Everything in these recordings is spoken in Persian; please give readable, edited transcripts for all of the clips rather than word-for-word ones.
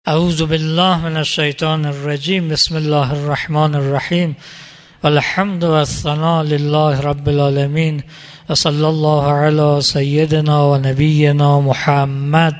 اعوذ بالله من الشیطان الرجیم. بسم الله الرحمن الرحیم. والحمد والثناء لله رب العالمین و صلی الله علی سیدنا و نبینا محمد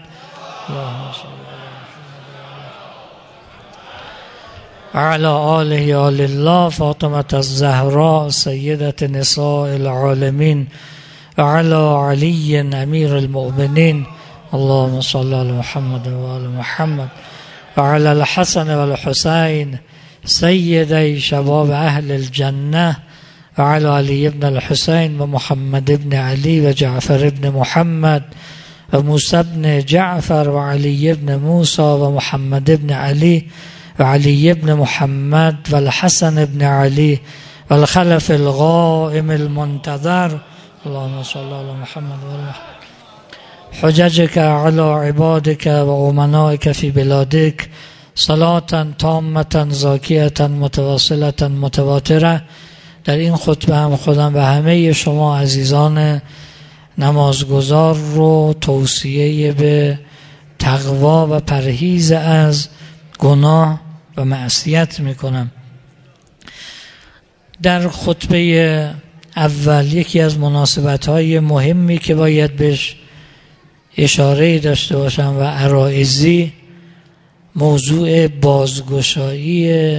و علی آله آل الله فاطمة الزهراء سیدة نساء العالمین و علی علی امیر المؤمنین. اللهم صل علی محمد و آل محمد و علی الحسن و الحسین سیدی شباب اهل الجنه و علی علی ابن الحسین و محمد ابن علی و جعفر ابن محمد و موسی ابن جعفر و علی ابن موسی و محمد ابن علی و علی ابن محمد و الحسن ابن علی و الخلف القائم المنتظر. اللهم صل علی محمد و آل محمد. حججك على عبادك و امنائك في بلادك صلاة تامة زاکیة متواصلة متواترة. در این خطبه هم خودم به همه شما عزیزان نمازگزار رو توصیه به تقوا و پرهیز از گناه و معصیت میکنم. در خطبه اول یکی از مناسبت‌های مهمی که باید بهش اشاره داشته باشم و عرایضی، موضوع بازگشایی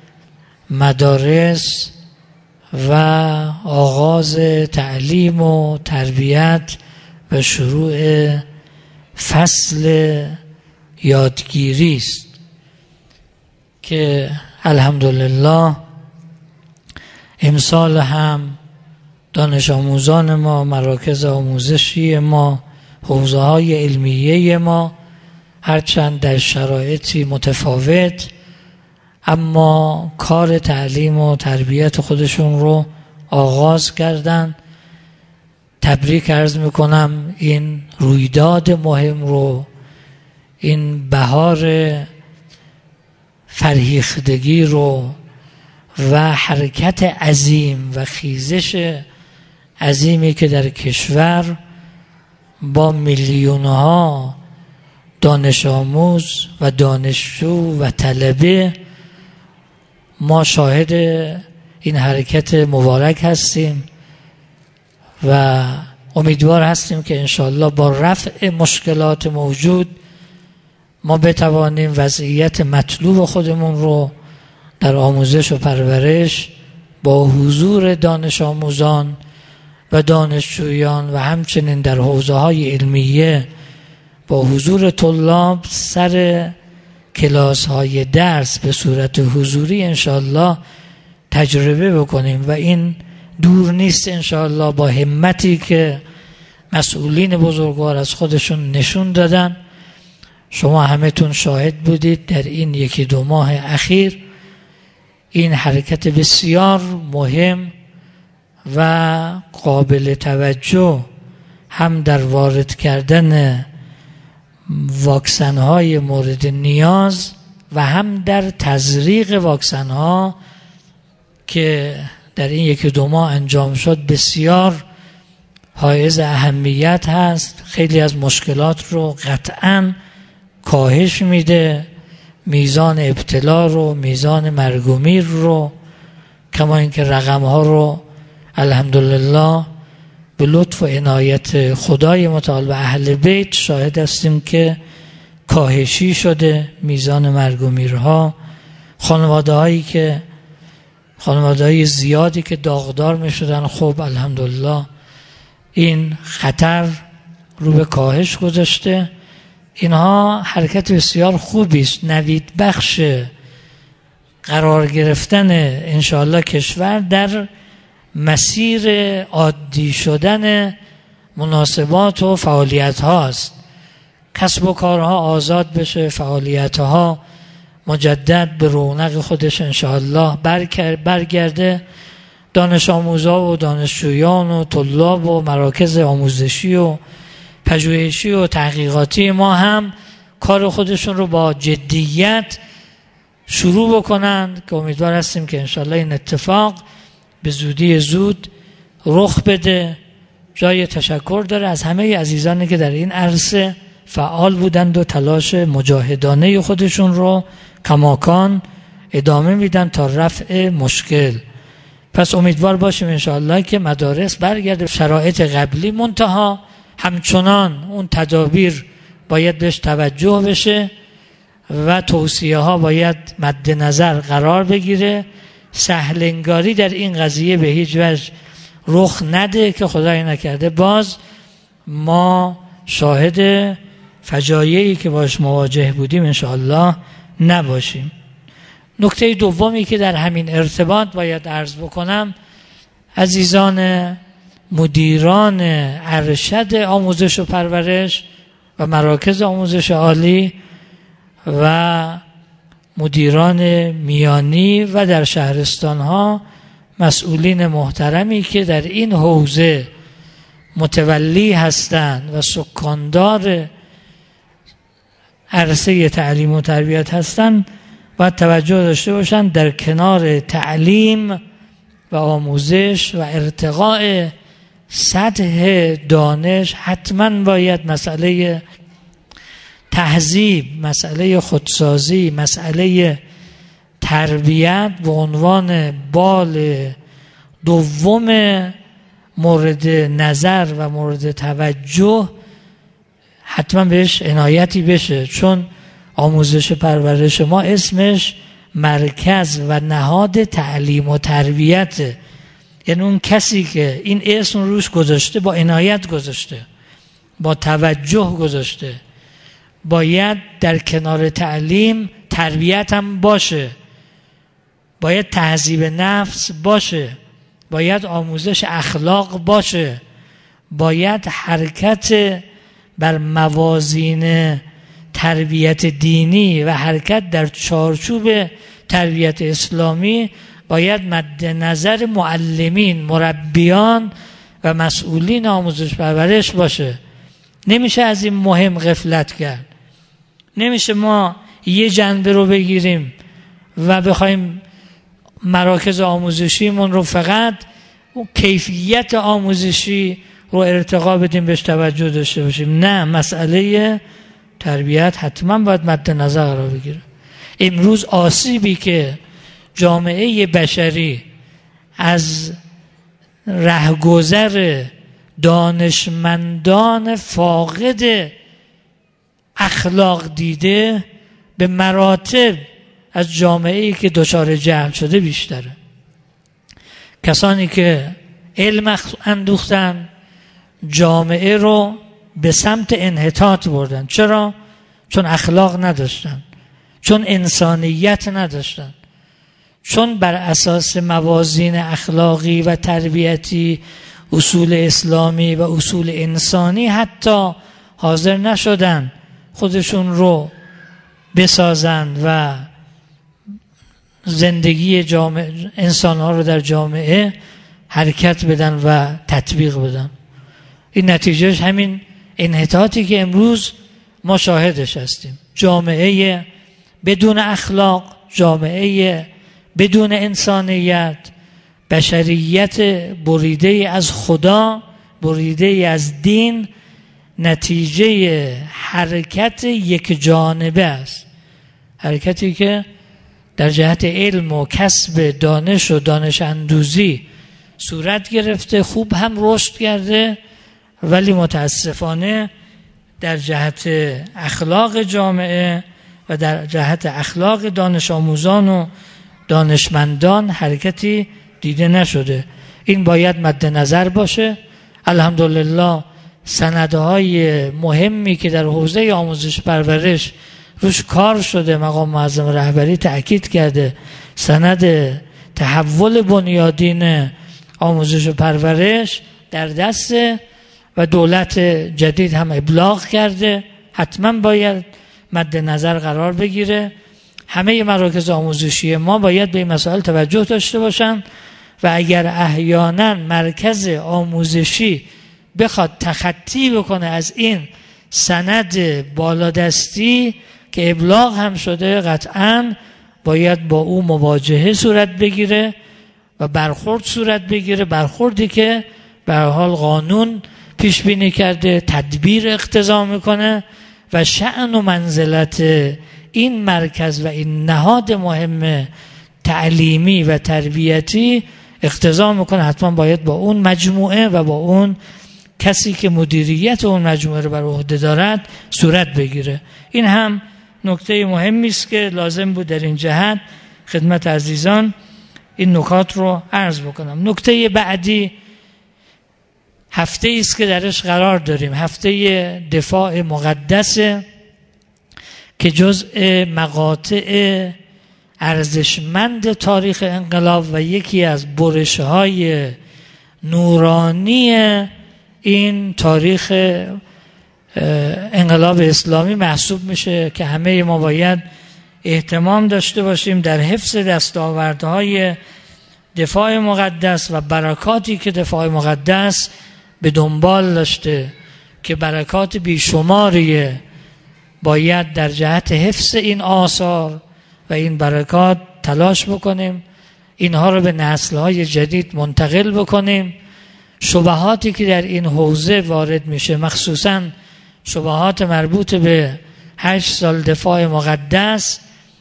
مدارس و آغاز تعلیم و تربیت و شروع فصل یادگیری است که الحمدلله امسال هم دانش آموزان ما، مراکز آموزشی ما، حوزه های علمیه ما هرچند در شرایطی متفاوت اما کار تعلیم و تربیت خودشون رو آغاز کردن. تبریک عرض میکنم این رویداد مهم رو، این بهار فرهیختگی رو و حرکت عظیم و خیزش عظیمی که در کشور با میلیونها دانش آموز و دانشجو و طلبه ما شاهد این حرکت مبارک هستیم و امیدوار هستیم که انشاءالله با رفع مشکلات موجود ما بتوانیم وضعیت مطلوب خودمون رو در آموزش و پرورش با حضور دانش آموزان و دانشجویان و همچنین در حوزه های علمیه با حضور طلاب سر کلاس های درس به صورت حضوری انشاءالله تجربه بکنیم و این دور نیست انشاءالله با همتی که مسئولین بزرگوار از خودشون نشون دادن. شما همتون شاهد بودید در این یکی دو ماه اخیر این حرکت بسیار مهم و قابل توجه هم در وارد کردن واکسن های مورد نیاز و هم در تزریق واکسن ها که در این یکی دو ماه انجام شد بسیار حائز اهمیت هست. خیلی از مشکلات رو قطعاً کاهش میده، میزان ابتلا رو، میزان مرگ و میر رو، کما اینکه رقم ها رو الحمدلله به لطف و عنایت خدای متعال و اهل بیت شاهد هستیم که کاهشی شده میزان مرگ و میرها. خانواده های زیادی که داغدار می شدن، خب الحمدلله این خطر رو به کاهش گذاشته. اینها حرکت بسیار خوبی است، نوید بخش قرار گرفتن انشاءالله کشور در مسیر عادی شدن مناسبات و فعالیت هاست. کسب و کارها آزاد بشه، فعالیت ها مجدد به رونق خودش انشاءالله برگرده. دانش آموزا و دانشجویان و طلاب و مراکز آموزشی و پژوهشی و تحقیقاتی ما هم کار خودشون رو با جدیت شروع بکنند که امیدوار هستیم که انشاءالله این اتفاق به زودی زود رخ بده. جای تشکر داره از همه عزیزانی که در این عرصه فعال بودند و تلاش مجاهدانه خودشون رو کماکان ادامه میدن تا رفع مشکل. پس امیدوار باشیم انشاءالله که مدارس برگرده شرایط قبلی، منتها همچنان اون تدابیر باید بهش توجه بشه و توصیه ها باید مد نظر قرار بگیره. سهلنگاری در این قضیه به هیچ وجه رخ نده که خدای نکرده باز ما شاهد فجایعی که باش مواجه بودیم انشاءالله نباشیم. نکته دومی که در همین ارتباط باید عرض بکنم، عزیزان مدیران ارشد آموزش و پرورش و مراکز آموزش عالی و مدیران میانی و در شهرستان ها مسئولین محترمی که در این حوزه متولی هستند و سکاندار عرصه تعلیم و تربیت هستند باید توجه داشته باشند در کنار تعلیم و آموزش و ارتقاء سطح دانش حتما باید مسئله تهذیب، مسئله خودسازی، مسئله تربیت به عنوان بال دوم مورد نظر و مورد توجه حتما بهش عنایتی بشه، چون آموزش پرورش ما اسمش مرکز و نهاد تعلیم و تربیت، یعنی اون کسی که این اسم روش گذاشته با عنایت گذاشته، با توجه گذاشته. باید در کنار تعلیم تربیت هم باشه، باید تهذیب نفس باشه، باید آموزش اخلاق باشه، باید حرکت بر موازین تربیت دینی و حرکت در چارچوب تربیت اسلامی باید مد نظر معلمین، مربیان و مسئولین آموزش پرورش باشه. نمیشه از این مهم غفلت کرد. نمیشه ما یه جنبه رو بگیریم و بخوایم مراکز آموزشیمون رو فقط اون کیفیت آموزشی رو ارتقا بدیم بهش توجه داشته باشیم. نه، مسئله تربیت حتما باید مد نظر قرار بگیره. امروز آسیبی که جامعه بشری از رهگذر دانشمندان فاقد اخلاق دیده به مراتب از جامعه‌ای که دچار جهل شده بیشتره. کسانی که علم اندوختن جامعه رو به سمت انحطاط بردن. چرا؟ چون اخلاق نداشتن، چون انسانیت نداشتن، چون بر اساس موازین اخلاقی و تربیتی، اصول اسلامی و اصول انسانی حتی حاضر نشدن خودشون رو بسازن و زندگی جامعه انسان‌ها رو در جامعه حرکت بدن و تطبیق بدن. این نتیجهش همین انحطاطی که امروز ما شاهدش هستیم. جامعه بدون اخلاق، جامعه بدون انسانیت، بشریت بریده از خدا، بریده از دین، نتیجه حرکت یک جانبه است. حرکتی که در جهت علم و کسب دانش و دانش اندوزی صورت گرفته، خوب هم رشد کرده، ولی متاسفانه در جهت اخلاق جامعه و در جهت اخلاق دانش آموزان و دانشمندان حرکتی دیده نشده. این باید مد نظر باشه. الحمدلله سندهای مهمی که در حوزه آموزش پرورش روش کار شده، مقام معظم رهبری تأکید کرده، سند تحول بنیادین آموزش و پرورش در دست و دولت جدید هم ابلاغ کرده، حتما باید مد نظر قرار بگیره. همه مراکز آموزشی ما باید به این مسائل توجه داشته باشن و اگر احیانا مرکز آموزشی بخواد تخطی بکنه از این سند بالادستی که ابلاغ هم شده، قطعاً باید با او مواجهه صورت بگیره و برخورد صورت بگیره، برخوردی که به هر حال قانون پیش بینی کرده، تدبیر اقتضا میکنه و شأن و منزلت این مرکز و این نهاد مهم تعلیمی و تربیتی اقتضا میکنه حتما باید با اون مجموعه و با اون کسی که مدیریت اون مجموعه رو بر عهده دارد صورت بگیره. این هم نکته مهمی است که لازم بود در این جهت خدمت عزیزان این نکات رو عرض بکنم. نکته بعدی هفته است که درش قرار داریم، هفته دفاع مقدس که جزء مقاطع ارزشمند تاریخ انقلاب و یکی از برش‌های نورانی این تاریخ انقلاب اسلامی محسوب میشه که همه ما باید اهتمام داشته باشیم در حفظ دستاوردهای دفاع مقدس و برکاتی که دفاع مقدس به دنبال داشته که برکات بیشماریه. باید در جهت حفظ این آثار و این برکات تلاش بکنیم، اینها رو به نسل‌های جدید منتقل بکنیم. شبهاتی که در این حوزه وارد میشه، مخصوصاً شبهات مربوط به 8 سال دفاع مقدس،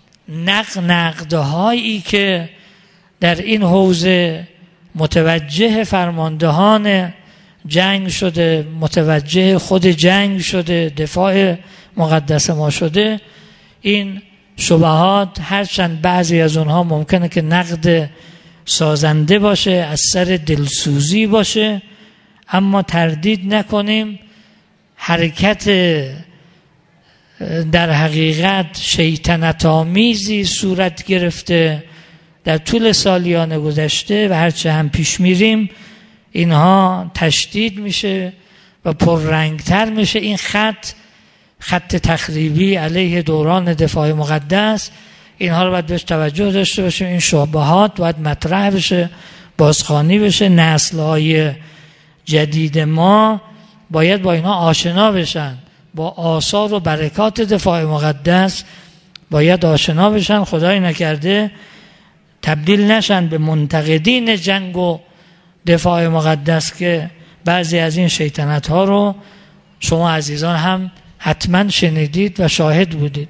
نقدهایی که در این حوزه متوجه فرماندهان جنگ شده، متوجه خود جنگ شده، دفاع مقدس ما شده، این شبهات هرچند بعضی از اونها ممکنه که نقد سازنده باشه، از سر دلسوزی باشه، اما تردید نکنیم حرکت در حقیقت شیطنت آمیزی صورت گرفته در طول سالیان گذشته و هرچه هم پیش میریم اینها تشدید میشه و پررنگتر میشه. این خط تخریبی علیه دوران دفاع مقدس، اینها رو باید بهش توجه داشته باشیم. این شبهات باید مطرح بشه، بازخوانی بشه. نسل‌های جدید ما باید با اینها آشنا بشن، با آثار و برکات دفاع مقدس باید آشنا بشن. خدای نکرده تبدیل نشن به منتقدین جنگ و دفاع مقدس که بعضی از این شیطنت ها رو شما عزیزان هم حتما شنیدید و شاهد بودید.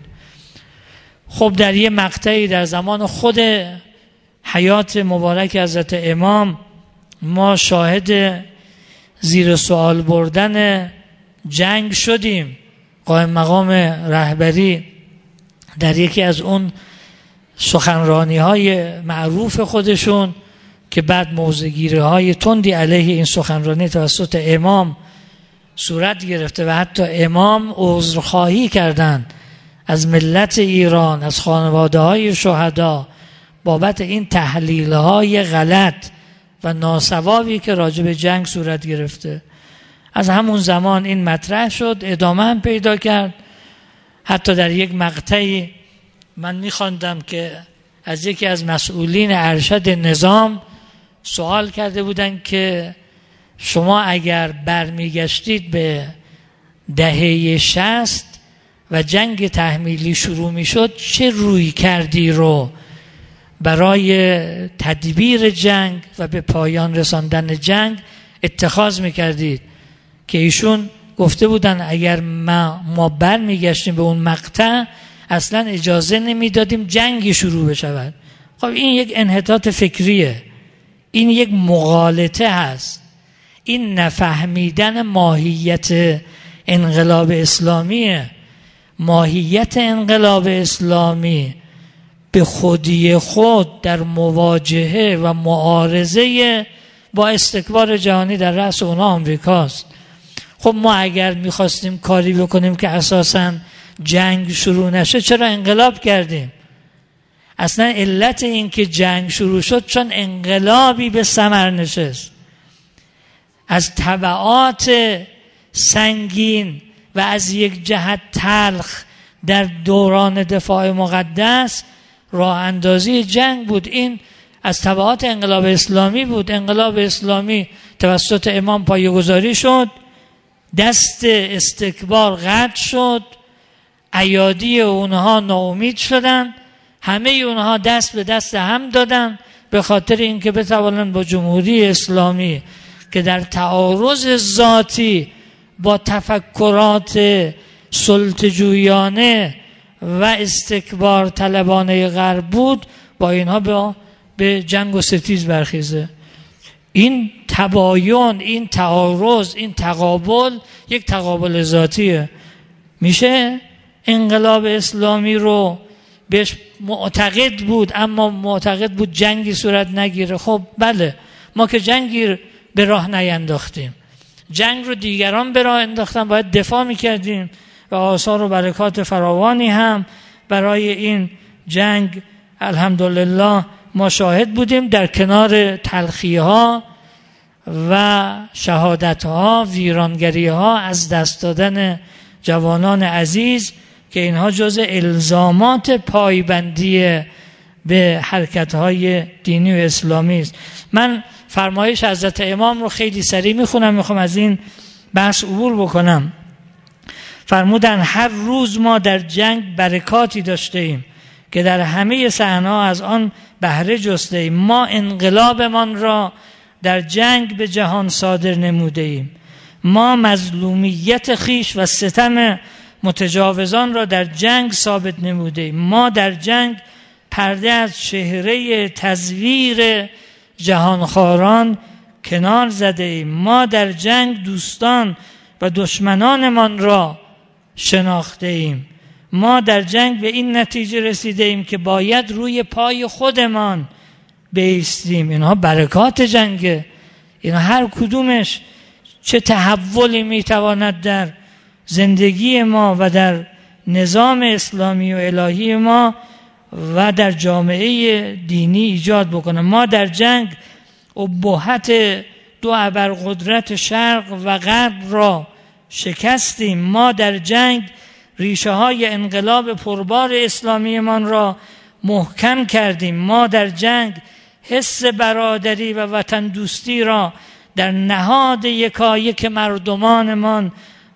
خب در یه مقطعی در زمان خود حیات مبارک حضرت امام ما شاهد زیر سوال بردن جنگ شدیم. قائم مقام رهبری در یکی از اون سخنرانی های معروف خودشون که بعد موضع‌گیری های تندی علیه این سخنرانی توسط امام صورت گرفته و حتی امام عذرخواهی کردند از ملت ایران، از خانواده های شهدا بابت این تحلیل های غلط و ناصوابی که راجع به جنگ صورت گرفته. از همون زمان این مطرح شد، ادامه هم پیدا کرد. حتی در یک مقطعی من می‌خواندم که از یکی از مسئولین ارشد نظام سوال کرده بودند که شما اگر برمیگشتید به دهه 60 و جنگ تحمیلی شروع میشد، چه روی کردی رو برای تدبیر جنگ و به پایان رساندن جنگ اتخاذ میکردید؟ که ایشون گفته بودن اگر ما برمیگشتیم به اون مقطع اصلا اجازه نمیدادیم جنگی شروع بشود. خب این یک انحطاط فکریه، این یک مغالطه هست، این نفهمیدن ماهیت انقلاب اسلامیه. ماهیت انقلاب اسلامی به خودی خود در مواجهه و معارضه با استکبار جهانی در رأس اونها آمریکاست. خب ما اگر میخواستیم کاری بکنیم که اساساً جنگ شروع نشه، چرا انقلاب کردیم؟ اصلا علت این که جنگ شروع شد چون انقلابی به ثمر نشست. از تبعات سنگین و از یک جهت تلخ در دوران دفاع مقدس راه اندازی جنگ بود. این از تبعات انقلاب اسلامی بود. انقلاب اسلامی توسط امام پایه‌گذاری شد، دست استکبار قطع شد، ایادی اونها ناامید شدن، همه اونها دست به دست هم دادن به خاطر اینکه بتوانند با جمهوری اسلامی که در تعارض ذاتی با تفکرات سلطه‌جویانه و استکبار طلبانه غرب بود، با اینها به جنگ و ستیز برخیزه. این تباین، این تعارض، این تقابل یک تقابل ذاتیه. میشه انقلاب اسلامی رو بهش معتقد بود، اما معتقد بود جنگی صورت نگیره. خب بله، ما که جنگی به راه نینداختیم، جنگ رو دیگران به راه انداختن، باید دفاع میکردیم و آثار و برکات فراوانی هم برای این جنگ الحمدلله ما شاهد بودیم، در کنار تلخی‌ها و شهادت‌ها، ویرانگری‌ها، از دست دادن جوانان عزیز که اینها جزء الزامات پایبندی به حرکت‌های دینی و اسلامی است. من فرمایش حضرت امام رو خیلی سریع میخوام از این بحث عبور بکنم. فرمودن هر روز ما در جنگ برکاتی داشته ایم که در همه صحنه‌ها از آن بهره جسته ایم. ما انقلابمان را در جنگ به جهان صادر نموده ایم. ما مظلومیت خیش و ستم متجاوزان را در جنگ ثابت نموده ایم. ما در جنگ پرده از چهره تزویر جهانخواران کنار زده ایم. ما در جنگ دوستان و دشمنانمان را شناخته ایم. ما در جنگ به این نتیجه رسیده ایم که باید روی پای خودمان بایستیم. اینها برکات جنگه. اینها هر کدومش چه تحولی میتواند در زندگی ما و در نظام اسلامی و الهی ما و در جامعه دینی ایجاد بکنه. ما در جنگ ابهت دو ابرقدرت شرق و غرب را شکستیم. ما در جنگ ریشه های انقلاب پربار اسلامی من را محکم کردیم. ما در جنگ حس برادری و وطن دوستی را در نهاد یکایک مردمانمان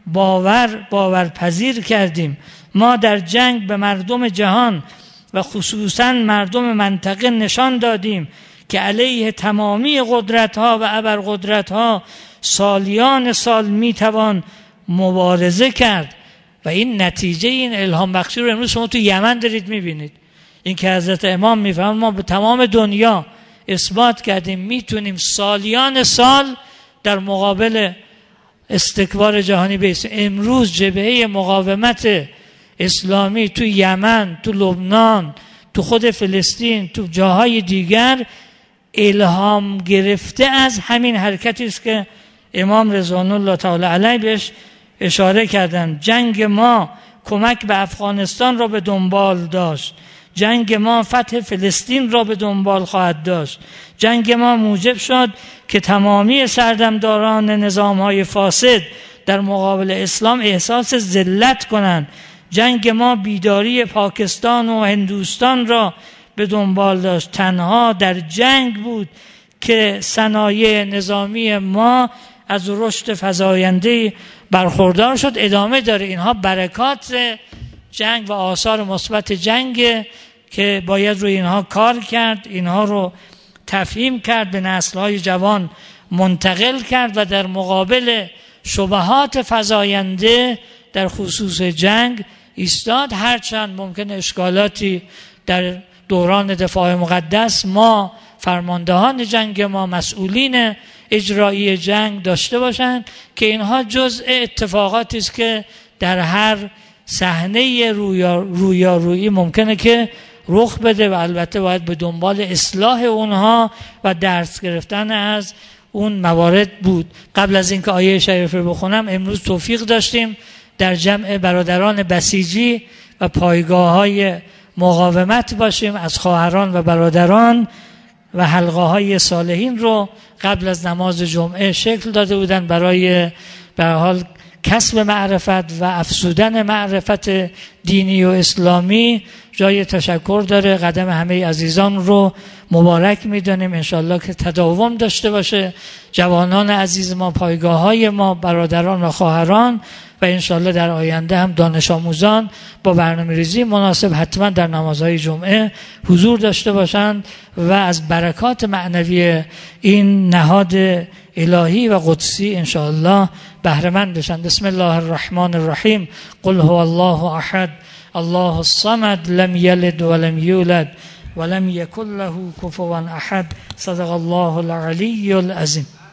باورپذیر کردیم. ما در جنگ به مردم جهان و خصوصا مردم منطقه نشان دادیم که علیه تمامی قدرت‌ها و ابرقدرت‌ها سالیان سال میتوان مبارزه کرد. و این نتیجه این الهام بخشی رو امروز شما تو یمن دارید میبینید. این که حضرت امام میفهمن ما به تمام دنیا اثبات کردیم میتونیم سالیان سال در مقابل استکبار جهانی بیستیم. امروز جبهه مقاومت اسلامی تو یمن، تو لبنان، تو خود فلسطین، تو جاهای دیگر الهام گرفته از همین حرکتی است که امام رضوان الله تعالی علیه بهش اشاره کردن. جنگ ما کمک به افغانستان را به دنبال داشت. جنگ ما فتح فلسطین را به دنبال خواهد داشت. جنگ ما موجب شد که تمامی سردمداران نظام‌های فاسد در مقابل اسلام احساس ذلت کنند. جنگ ما بیداری پاکستان و هندوستان را به دنبال داشت. تنها در جنگ بود که صنایع نظامی ما از رشد فزاینده برخوردار شد. ادامه داره. اینها برکات جنگ و آثار مثبت جنگ که باید روی اینها کار کرد، اینها رو تفهیم کرد، به نسل‌های جوان منتقل کرد و در مقابل شبهات فزاینده در خصوص جنگ ایستاد. هرچند ممکن اشکالاتی در دوران دفاع مقدس ما فرماندهان جنگ ما مسئولین اجرایی جنگ داشته باشند که اینها جزء اتفاقاتی است که در هر صحنه رویارویی ممکنه که رخ بده و البته باید به دنبال اصلاح اونها و درس گرفتن از اون موارد بود. قبل از اینکه آیه شریفه بخونم، امروز توفیق داشتیم در جمع برادران بسیجی و پایگاه‌های مقاومت باشیم. از خواهران و برادران و حلقه‌های صالحین رو قبل از نماز جمعه شکل داده بودن برای به هر حال کسب معرفت و افزودن معرفت دینی و اسلامی. جای تشکر داره. قدم همه عزیزان رو مبارک میدونیم. انشالله که تداوم داشته باشه. جوانان عزیز ما، پایگاه‌های ما، برادران و خواهران و انشالله در آینده هم دانش آموزان با برنامه‌ریزی مناسب حتما در نمازهای جمعه حضور داشته باشند و از برکات معنوی این نهاد الهی و قدسی انشالله بهره مند بشن. بسم الله الرحمن الرحیم. قل هو الله احد الله الصمد لم یلد ولم یولد ولم یکن له کفوا احد. صدق الله العلی العظیم.